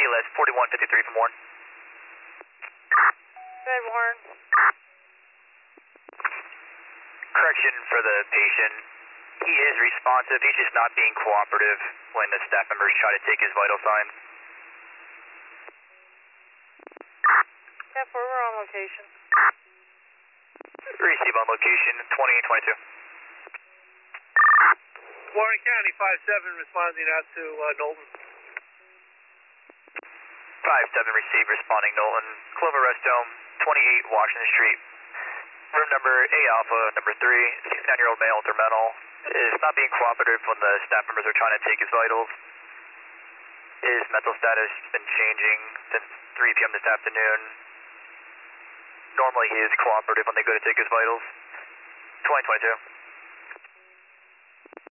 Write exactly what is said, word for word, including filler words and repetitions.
L S forty-one fifty-three from Warren. Good, Warren. Correction for the patient. He is responsive, he's just not being cooperative when the staff members try to take his vital signs. Yeah, we're on location. Receive on location, twenty twenty-two. Warren County, five seven responding out to uh, Knowlton. five seven receive, responding Knowlton. Clover Rest Home, twenty-eight Washington Street. Room number A Alpha, number three, sixty-nine-year-old male with mental. Is not being cooperative when the staff members are trying to take his vitals. His mental status has been changing since three P M this afternoon. Normally he is cooperative when they go to take his vitals. twenty twenty-two.